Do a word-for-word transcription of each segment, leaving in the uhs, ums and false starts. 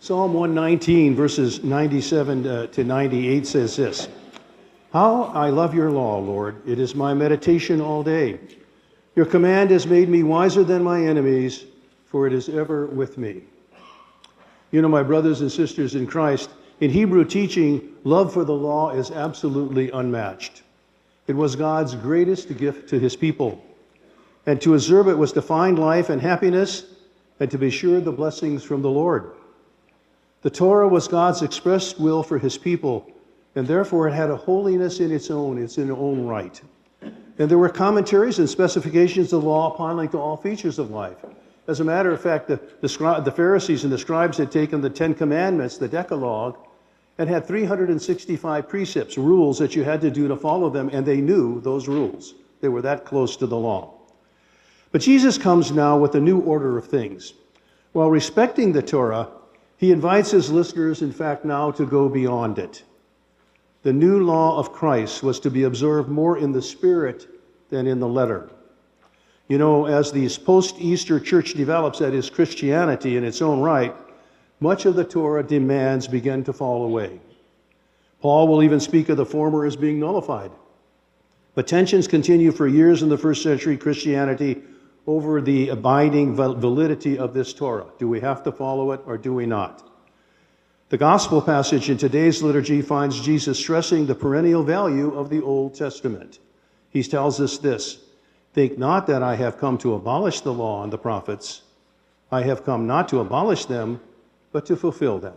Psalm one nineteen, verses ninety-seven uh, to ninety-eight says this: "How I love your law, Lord. It is my meditation all day. Your command has made me wiser than my enemies, for it is ever with me." You know, my brothers and sisters in Christ, in Hebrew teaching, love for the law is absolutely unmatched. It was God's greatest gift to his people. And to observe it was to find life and happiness and to be sure the blessings from the Lord. The Torah was God's expressed will for his people, and therefore it had a holiness in its own, it's in its own right. And there were commentaries and specifications of the law applying to all features of life. As a matter of fact, the, the, the Pharisees and the scribes had taken the Ten Commandments, the Decalogue, and had three hundred sixty-five precepts, rules that you had to do to follow them, and they knew those rules. They were that close to the law. But Jesus comes now with a new order of things. While respecting the Torah, he invites his listeners, in fact, now to go beyond it. The new law of Christ was to be observed more in the spirit than in the letter. You know, as the post-Easter church develops, that is Christianity in its own right, much of the Torah demands begin to fall away. Paul will even speak of the former as being nullified. But tensions continue for years in the first century Christianity over the abiding validity of this Torah. Do we have to follow it or do we not? The gospel passage in today's liturgy finds Jesus stressing the perennial value of the Old Testament. He tells us this: "Think not that I have come to abolish the law and the prophets. I have come not to abolish them, but to fulfill them."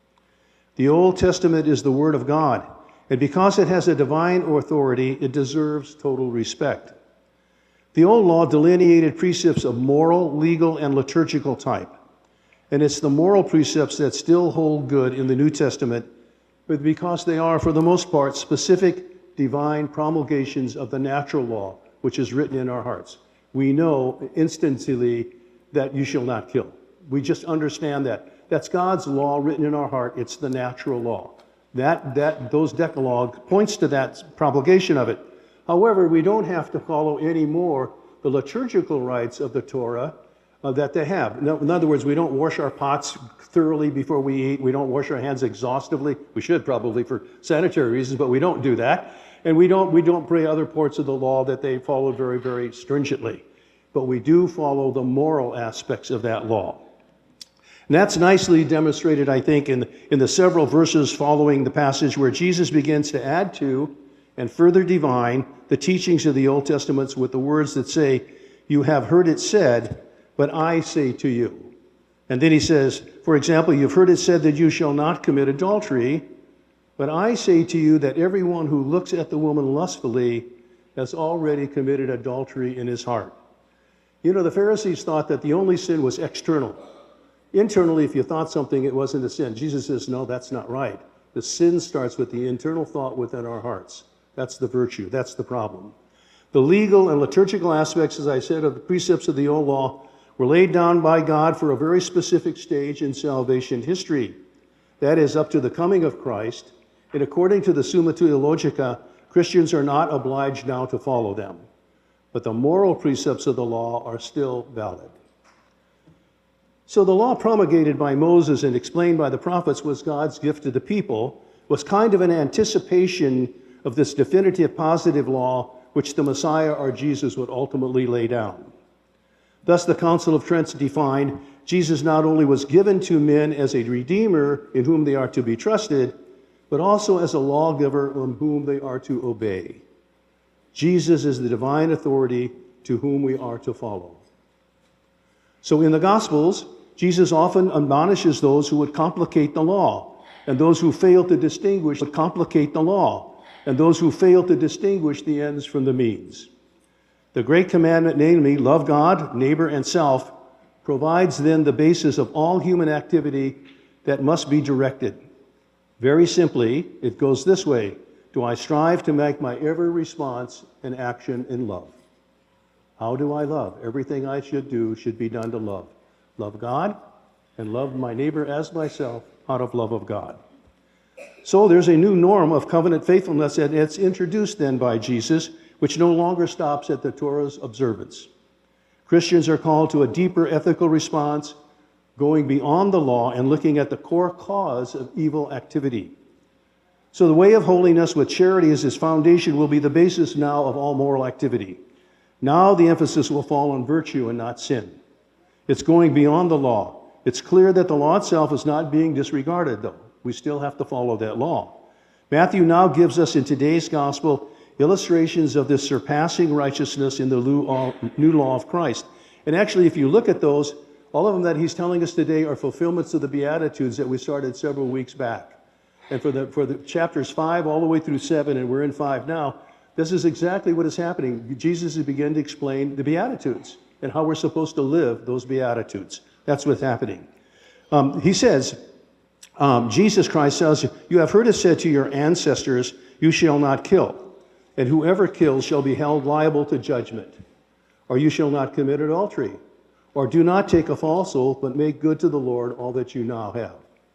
The Old Testament is the Word of God, and because it has a divine authority, it deserves total respect. The Old Law delineated precepts of moral, legal, and liturgical type. And it's the moral precepts that still hold good in the New Testament, but because they are, for the most part, specific divine promulgations of the natural law, which is written in our hearts. We know instantly that you shall not kill. We just understand that. That's God's law written in our heart. It's the natural law. That, that, those Decalogue points to that promulgation of it. However, we don't have to follow anymore the liturgical rites of the Torah uh, that they have. In other words, we don't wash our pots thoroughly before we eat. We don't wash our hands exhaustively. We should probably for sanitary reasons, but we don't do that. And we don't, we don't pray other parts of the law that they follow very, very stringently. But we do follow the moral aspects of that law. And that's nicely demonstrated, I think, in, in the several verses following the passage where Jesus begins to add to and further divine the teachings of the Old Testament with the words that say, "You have heard it said, but I say to you." And then he says, for example, "You've heard it said that you shall not commit adultery, but I say to you that everyone who looks at the woman lustfully has already committed adultery in his heart." You know, the Pharisees thought that the only sin was external. Internally, if you thought something, it wasn't a sin. Jesus says, no, that's not right. The sin starts with the internal thought within our hearts. That's the virtue. That's the problem. The legal and liturgical aspects, as I said, of the precepts of the Old Law were laid down by God for a very specific stage in salvation history. That is, up to the coming of Christ. And according to the Summa Theologica, Christians are not obliged now to follow them. But the moral precepts of the law are still valid. So the law promulgated by Moses and explained by the prophets was God's gift to the people, was kind of an anticipation of this definitive positive law which the Messiah or Jesus would ultimately lay down. Thus the Council of Trent defined Jesus not only was given to men as a redeemer in whom they are to be trusted, but also as a lawgiver on whom they are to obey. Jesus is the divine authority to whom we are to follow. So in the Gospels, Jesus often admonishes those who would complicate the law, and those who fail to distinguish would complicate the law, and those who fail to distinguish the ends from the means. The great commandment, namely, love God, neighbor, and self, provides then the basis of all human activity that must be directed. Very simply, it goes this way: do I strive to make my every response an action in love? How do I love? Everything I should do should be done to love. Love God and love my neighbor as myself out of love of God. So there's a new norm of covenant faithfulness, and it's introduced then by Jesus, which no longer stops at the Torah's observance. Christians are called to a deeper ethical response, going beyond the law and looking at the core cause of evil activity. So the way of holiness with charity as its foundation will be the basis now of all moral activity. Now the emphasis will fall on virtue and not sin. It's going beyond the law. It's clear that the law itself is not being disregarded, though. We still have to follow that law. Matthew now gives us in today's gospel illustrations of this surpassing righteousness in the new law of Christ. And actually, if you look at those, all of them that he's telling us today are fulfillments of the Beatitudes that we started several weeks back. And for the, for the chapters five all the way through seven, and we're in five now, this is exactly what is happening. Jesus is beginning to explain the Beatitudes and how we're supposed to live those Beatitudes. That's what's happening. Um, he says, um, Jesus Christ says, "You have heard it said to your ancestors, 'You shall not kill, and whoever kills shall be held liable to judgment.' Or you shall not commit adultery. Or do not take a false oath, but make good to the Lord all that you now have."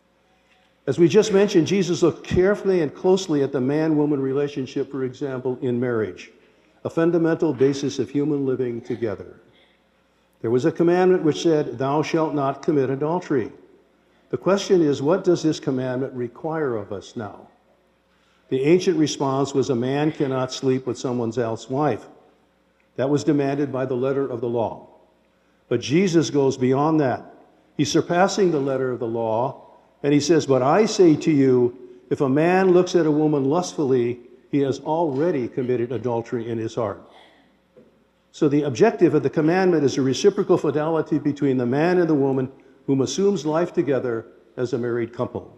As we just mentioned, Jesus looked carefully and closely at the man-woman relationship, for example, in marriage, a fundamental basis of human living together. There was a commandment which said, "Thou shalt not commit adultery." The question is, what does this commandment require of us now? The ancient response was a man cannot sleep with someone else's wife. That was demanded by the letter of the law. But Jesus goes beyond that. He's surpassing the letter of the law, and he says, "But I say to you, if a man looks at a woman lustfully, he has already committed adultery in his heart." So the objective of the commandment is a reciprocal fidelity between the man and the woman whom assumes life together as a married couple.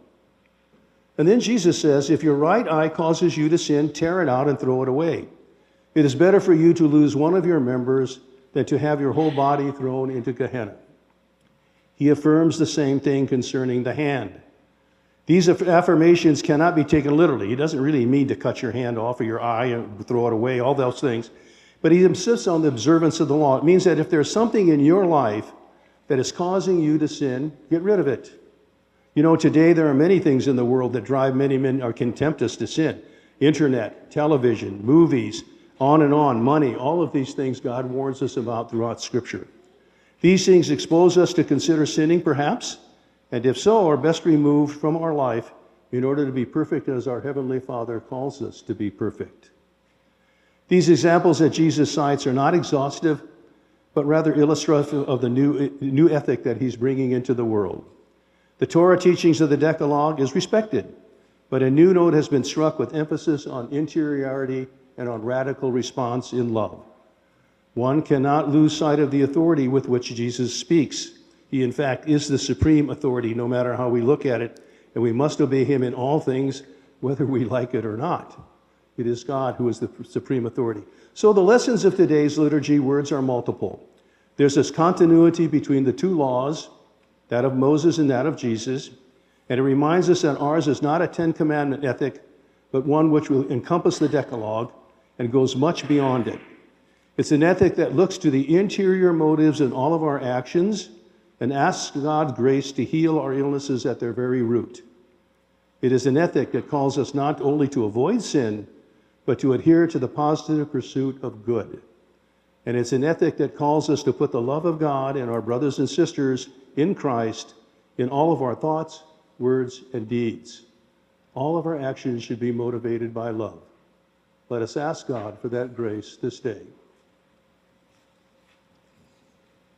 And then Jesus says, if your right eye causes you to sin, tear it out and throw it away. It is better for you to lose one of your members than to have your whole body thrown into Gehenna. He affirms the same thing concerning the hand. These affirmations cannot be taken literally. He doesn't really mean to cut your hand off or your eye and throw it away, all those things. But he insists on the observance of the law. It means that if there's something in your life that is causing you to sin, get rid of it. You know, today there are many things in the world that drive many men or can tempt us to sin. Internet, television, movies, on and on, money, all of these things God warns us about throughout Scripture. These things expose us to consider sinning, perhaps, and if so, are best removed from our life in order to be perfect as our Heavenly Father calls us to be perfect. These examples that Jesus cites are not exhaustive, but rather illustrative of the new, new ethic that he's bringing into the world. The Torah teachings of the Decalogue is respected, but a new note has been struck with emphasis on interiority and on radical response in love. One cannot lose sight of the authority with which Jesus speaks. He, in fact, is the supreme authority, no matter how we look at it, and we must obey him in all things, whether we like it or not. It is God who is the supreme authority. So the lessons of today's liturgy words are multiple. There's this continuity between the two laws, that of Moses and that of Jesus, and it reminds us that ours is not a Ten Commandment ethic, but one which will encompass the Decalogue and goes much beyond it. It's an ethic that looks to the interior motives in all of our actions and asks God's grace to heal our illnesses at their very root. It is an ethic that calls us not only to avoid sin, but to adhere to the positive pursuit of good. And it's an ethic that calls us to put the love of God and our brothers and sisters in Christ in all of our thoughts, words, and deeds. All of our actions should be motivated by love. Let us ask God for that grace this day.